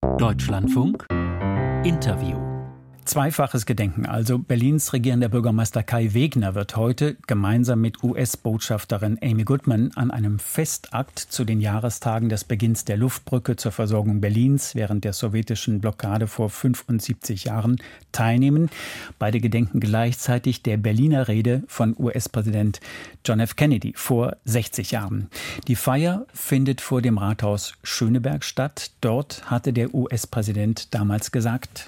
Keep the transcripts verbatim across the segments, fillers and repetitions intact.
Deutschlandfunk Interview. Zweifaches Gedenken also. Berlins regierender Bürgermeister Kai Wegner wird heute gemeinsam mit U S-Botschafterin Amy Goodman an einem Festakt zu den Jahrestagen des Beginns der Luftbrücke zur Versorgung Berlins während der sowjetischen Blockade vor fünfundsiebzig Jahren teilnehmen. Beide gedenken gleichzeitig der Berliner Rede von U S-Präsident John F. Kennedy vor sechzig Jahren. Die Feier findet vor dem Rathaus Schöneberg statt. Dort hatte der U S-Präsident damals gesagt: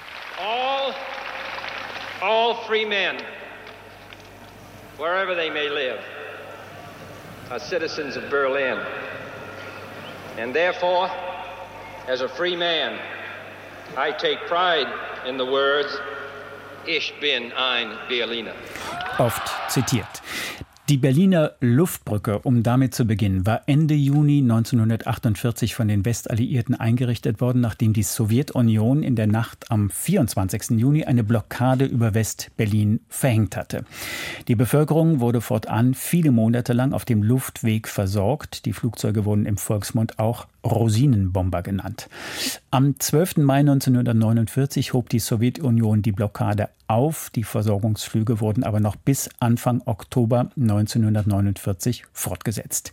All free men, wherever they may live, are citizens of Berlin. And therefore, as a free man, I take pride in the words, Ich bin ein Berliner. Oft zitiert. Die Berliner Luftbrücke, um damit zu beginnen, war Ende Juni neunzehnhundertachtundvierzig von den Westalliierten eingerichtet worden, nachdem die Sowjetunion in der Nacht am vierundzwanzigsten Juni eine Blockade über West-Berlin verhängt hatte. Die Bevölkerung wurde fortan viele Monate lang auf dem Luftweg versorgt. Die Flugzeuge wurden im Volksmund auch Rosinenbomber genannt. Am zwölften Mai neunzehnhundertneunundvierzig hob die Sowjetunion die Blockade auf. Die Versorgungsflüge wurden aber noch bis Anfang Oktober neunzehnhundertneunundvierzig fortgesetzt.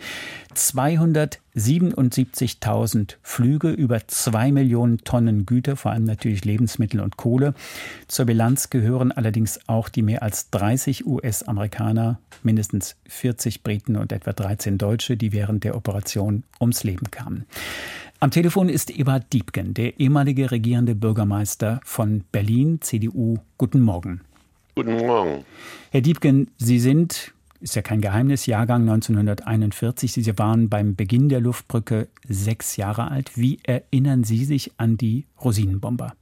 zweihundertsiebenundsiebzigtausend Flüge, über zwei Millionen Tonnen Güter, vor allem natürlich Lebensmittel und Kohle. Zur Bilanz gehören allerdings auch die mehr als dreißig U S-Amerikaner, mindestens vierzig Briten und etwa dreizehn Deutsche, die während der Operation ums Leben kamen. Am Telefon ist Eberhard Diepgen, der ehemalige regierende Bürgermeister von Berlin, C D U. Guten Morgen. Guten Morgen. Herr Diepgen, Sie sind, ist ja kein Geheimnis, Jahrgang neunzehnhunderteinundvierzig. Sie waren beim Beginn der Luftbrücke sechs Jahre alt. Wie erinnern Sie sich an die Rosinenbomber?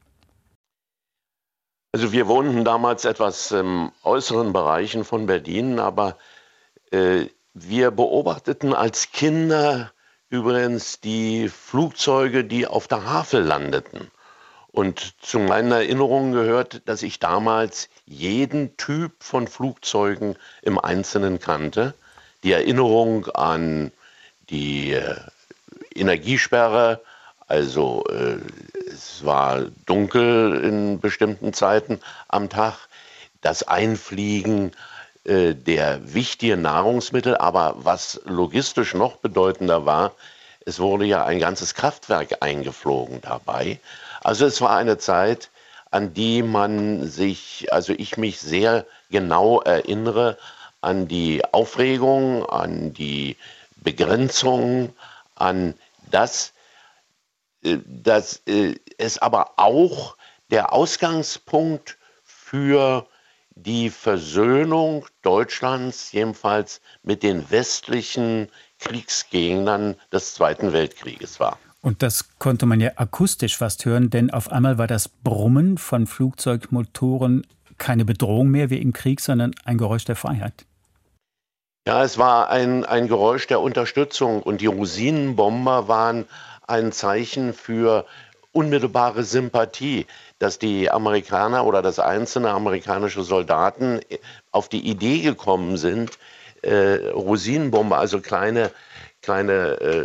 Also wir wohnten damals etwas im äußeren Bereichen von Berlin, aber äh, wir beobachteten als Kinder übrigens die Flugzeuge, die auf der Havel landeten. Und zu meinen Erinnerungen gehört, dass ich damals jeden Typ von Flugzeugen im Einzelnen kannte. Die Erinnerung an die äh, Energiesperre, also äh, es war dunkel in bestimmten Zeiten am Tag, das Einfliegen äh, der wichtigen Nahrungsmittel, aber was logistisch noch bedeutender war, es wurde ja ein ganzes Kraftwerk eingeflogen dabei. Also es war eine Zeit, an die man sich, also ich mich sehr genau erinnere, an die Aufregung, an die Begrenzung, an das, dass es aber auch der Ausgangspunkt für die Versöhnung Deutschlands, jedenfalls mit den westlichen Kriegsgegnern des Zweiten Weltkrieges war. Und das konnte man ja akustisch fast hören, denn auf einmal war das Brummen von Flugzeugmotoren keine Bedrohung mehr wie im Krieg, sondern ein Geräusch der Freiheit. Ja, es war ein, ein Geräusch der Unterstützung und die Rosinenbomber waren ein Zeichen für unmittelbare Sympathie, dass die Amerikaner oder dass einzelne amerikanische Soldaten auf die Idee gekommen sind, äh, Rosinenbomber, also kleine, kleine äh,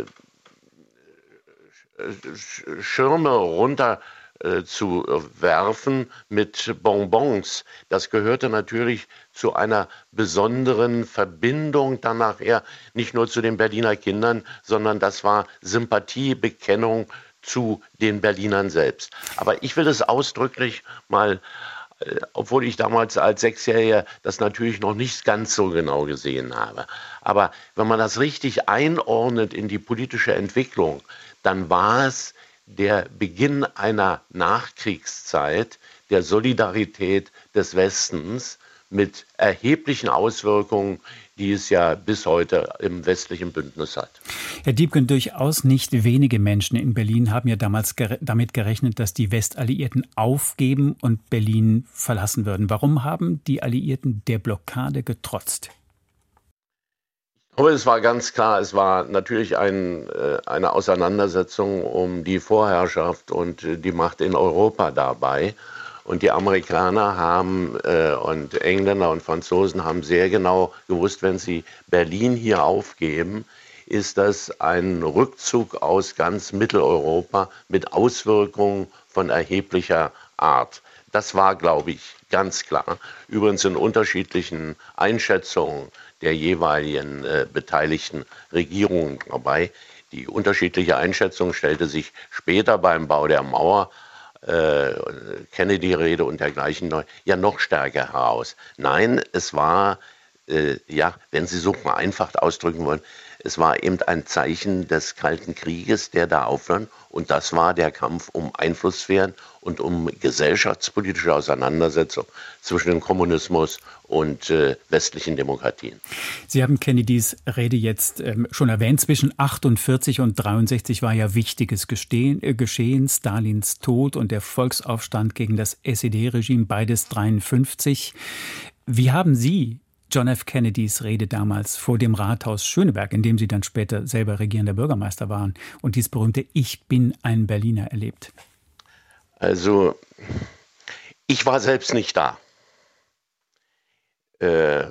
Schirme runter äh, zu werfen mit Bonbons. Das gehörte natürlich zu einer besonderen Verbindung dann nachher nicht nur zu den Berliner Kindern, sondern das war Sympathiebekennung zu den Berlinern selbst. Aber ich will es ausdrücklich mal, äh, obwohl ich damals als Sechsjähriger das natürlich noch nicht ganz so genau gesehen habe. Aber wenn man das richtig einordnet in die politische Entwicklung, dann war es der Beginn einer Nachkriegszeit der Solidarität des Westens mit erheblichen Auswirkungen, die es ja bis heute im westlichen Bündnis hat. Herr Diepgen, durchaus nicht wenige Menschen in Berlin haben ja damals gere- damit gerechnet, dass die Westalliierten aufgeben und Berlin verlassen würden. Warum haben die Alliierten der Blockade getrotzt? Aber es war ganz klar, es war natürlich ein, äh, eine Auseinandersetzung um die Vorherrschaft und äh, die Macht in Europa dabei. Und die Amerikaner haben äh, und Engländer und Franzosen haben sehr genau gewusst, wenn sie Berlin hier aufgeben, ist das ein Rückzug aus ganz Mitteleuropa mit Auswirkungen von erheblicher Art. Das war, glaube ich, ganz klar. Übrigens in unterschiedlichen Einschätzungen der jeweiligen äh, beteiligten Regierungen dabei. Die unterschiedliche Einschätzung stellte sich später beim Bau der Mauer, äh, Kennedy-Rede und dergleichen noch, ja noch stärker heraus. Nein, es war, äh, ja, wenn Sie so vereinfacht ausdrücken wollen, es war eben ein Zeichen des Kalten Krieges, der da aufhört. Und das war der Kampf um Einflusssphären und um gesellschaftspolitische Auseinandersetzung zwischen dem Kommunismus und äh, westlichen Demokratien. Sie haben Kennedys Rede jetzt ähm, schon erwähnt. Zwischen achtundvierzig und dreiundsechzig war ja wichtiges Gestehen, äh, Geschehen. Stalins Tod und der Volksaufstand gegen das S E D-Regime, beides dreiundfünfzig. Wie haben Sie John F. Kennedys Rede damals vor dem Rathaus Schöneberg, in dem Sie dann später selber regierender Bürgermeister waren, und dieses berühmte "Ich bin ein Berliner" erlebt? Also, ich war selbst nicht da. Äh,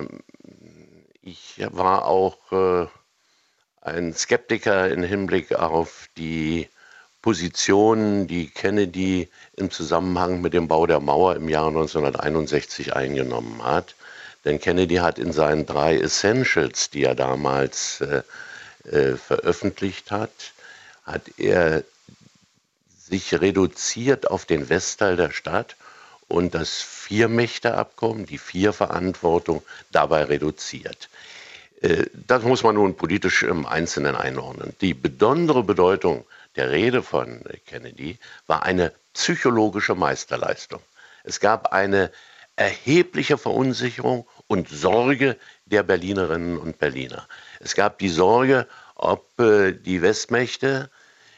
ich war auch äh, ein Skeptiker im Hinblick auf die Position, die Kennedy im Zusammenhang mit dem Bau der Mauer im Jahre neunzehnhunderteinundsechzig eingenommen hat. Denn Kennedy hat in seinen drei Essentials, die er damals äh, äh, veröffentlicht hat, hat er sich reduziert auf den Westteil der Stadt und das Vier-Mächte-Abkommen, die Vier-Verantwortung, dabei reduziert. Äh, das muss man nun politisch im Einzelnen einordnen. Die besondere Bedeutung der Rede von Kennedy war eine psychologische Meisterleistung. Es gab eine erhebliche Verunsicherung und Sorge der Berlinerinnen und Berliner. Es gab die Sorge, ob äh, die Westmächte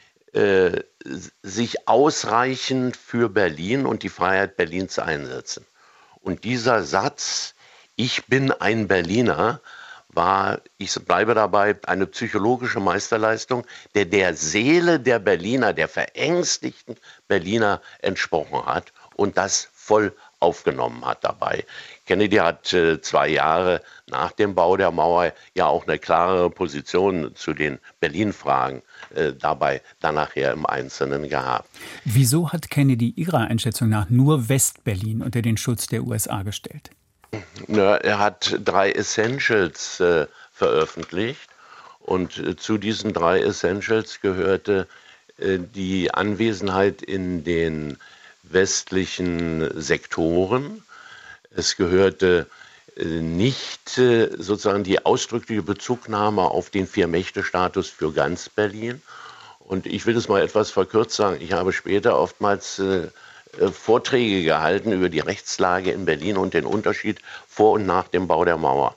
äh, sich ausreichend für Berlin und die Freiheit Berlins einsetzen. Und dieser Satz, "Ich bin ein Berliner", war, ich bleibe dabei, eine psychologische Meisterleistung, der der Seele der Berliner, der verängstigten Berliner entsprochen hat und das voll aufgenommen hat dabei. Kennedy hat äh, zwei Jahre nach dem Bau der Mauer ja auch eine klarere Position zu den Berlin-Fragen äh, dabei dann nachher im Einzelnen gehabt. Wieso hat Kennedy Ihrer Einschätzung nach nur West-Berlin unter den Schutz der U S A gestellt? Na, er hat drei Essentials äh, veröffentlicht und äh, zu diesen drei Essentials gehörte äh, die Anwesenheit in den westlichen Sektoren. Es gehörte äh, nicht äh, sozusagen die ausdrückliche Bezugnahme auf den Vier-Mächte-Status für ganz Berlin. Und ich will es mal etwas verkürzt sagen, ich habe später oftmals äh, Vorträge gehalten über die Rechtslage in Berlin und den Unterschied vor und nach dem Bau der Mauer.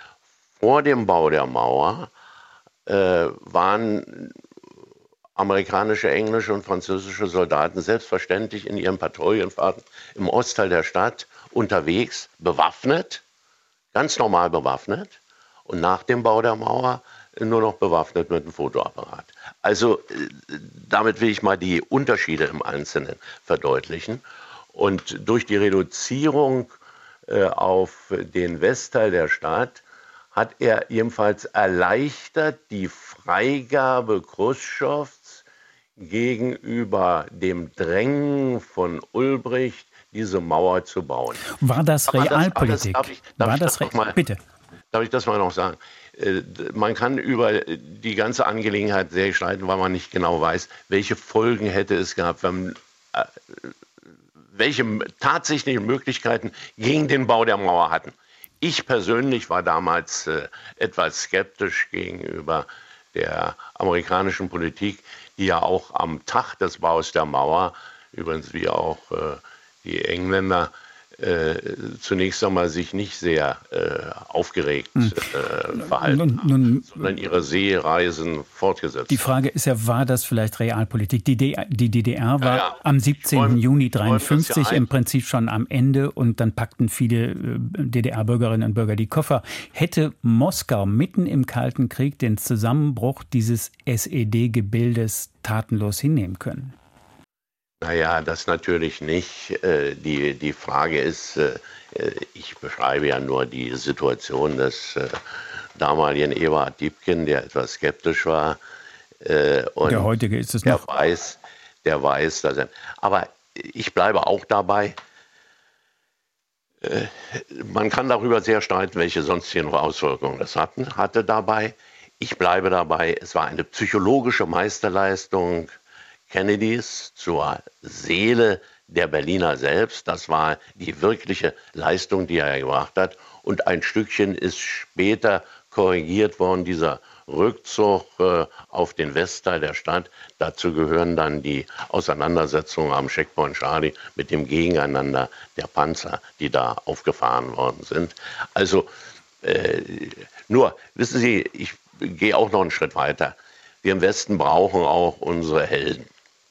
Vor dem Bau der Mauer äh, waren amerikanische, englische und französische Soldaten selbstverständlich in ihren Patrouillenfahrten im Ostteil der Stadt unterwegs, bewaffnet, ganz normal bewaffnet, und nach dem Bau der Mauer nur noch bewaffnet mit einem Fotoapparat. Also damit will ich mal die Unterschiede im Einzelnen verdeutlichen. Und durch die Reduzierung äh, auf den Westteil der Stadt hat er ebenfalls erleichtert die Freigabe Chruschtschows gegenüber dem Drängen von Ulbricht, diese Mauer zu bauen. War das Realpolitik? Das, das, darf ich, darf War ich das, das noch mal, bitte? Darf ich das mal noch sagen? Man kann über die ganze Angelegenheit sehr streiten, weil man nicht genau weiß, welche Folgen hätte es gehabt, wenn, äh, welche tatsächlichen Möglichkeiten gegen den Bau der Mauer hatten. Ich persönlich war damals äh, etwas skeptisch gegenüber der amerikanischen Politik, die ja auch am Tag des Baus der Mauer, übrigens wie auch äh, die Engländer, Äh, zunächst einmal sich nicht sehr äh, aufgeregt äh, verhalten nun, nun, haben, sondern ihre Seereisen fortgesetzt. Die Frage ist ja, war das vielleicht Realpolitik? Die, D- die D D R war ja, ja. am siebzehnten Räum, Juni dreiundfünfzig ja im Prinzip schon am Ende, und dann packten viele D D R-Bürgerinnen und Bürger die Koffer. Hätte Moskau mitten im Kalten Krieg den Zusammenbruch dieses S E D-Gebildes tatenlos hinnehmen können? Naja, das natürlich nicht. Die, die Frage ist, ich beschreibe ja nur die Situation des damaligen Eberhard Diepgen, der etwas skeptisch war. Äh, und der heutige ist es der noch. Weiß, der weiß, dass er. Aber ich bleibe auch dabei. Äh, man kann darüber sehr streiten, welche sonstigen Auswirkungen das hatten, hatte dabei. Ich bleibe dabei, es war eine psychologische Meisterleistung Kennedys zur Seele der Berliner selbst. Das war die wirkliche Leistung, die er gebracht hat. Und ein Stückchen ist später korrigiert worden, dieser Rückzug äh, auf den Westteil der Stadt. Dazu gehören dann die Auseinandersetzungen am Checkpoint Charlie mit dem Gegeneinander der Panzer, die da aufgefahren worden sind. Also äh, nur, wissen Sie, ich gehe auch noch einen Schritt weiter. Wir im Westen brauchen auch unsere Helden.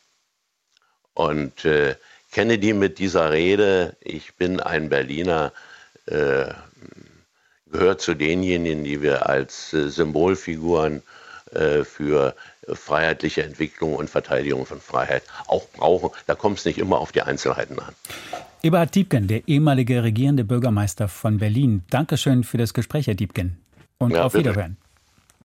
Und äh, Kennedy mit dieser Rede, ich bin ein Berliner, äh, gehört zu denjenigen, die wir als äh, Symbolfiguren äh, für freiheitliche Entwicklung und Verteidigung von Freiheit auch brauchen. Da kommt es nicht immer auf die Einzelheiten an. Eberhard Diepgen, der ehemalige regierende Bürgermeister von Berlin. Dankeschön für das Gespräch, Herr Diepgen. Und ja, auf bitte. Wiederhören.